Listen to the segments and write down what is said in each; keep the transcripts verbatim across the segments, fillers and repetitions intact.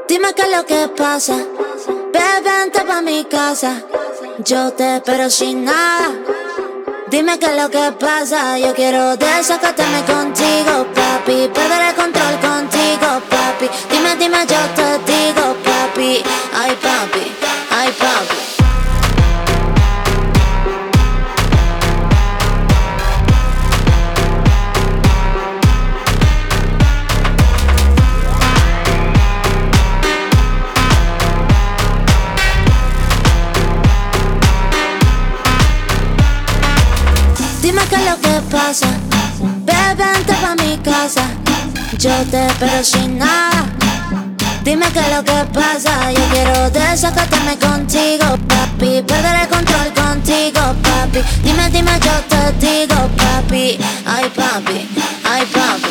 Dime qué es lo que pasa. Bebé, vente pa' mi casa. Yo te espero sin nada. Dime qué es lo que pasa. Yo quiero desacatarme contigo, papi. Perder el control contigo, papi. Dime, dime, yo te digo, papi. Ay, papi, ay, papi. Dime qué es lo que pasa. Bebé, vente pa' mi casa. Yo te espero sin nada. Dime qué es lo que pasa. Yo quiero desacatarme contigo, papi. Perder el control contigo, papi. Dime, dime, yo te digo, papi. Ay, papi, ay, papi.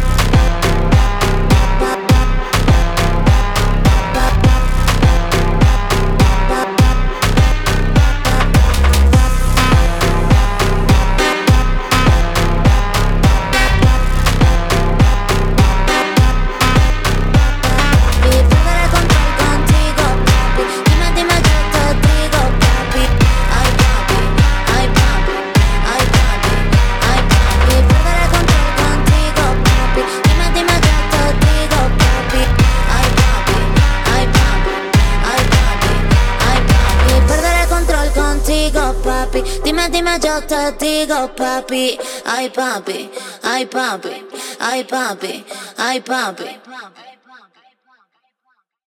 Papi, dime, dime, yo te digo, papi. Ay, papi, ay, papi, ay, papi, ay, papi.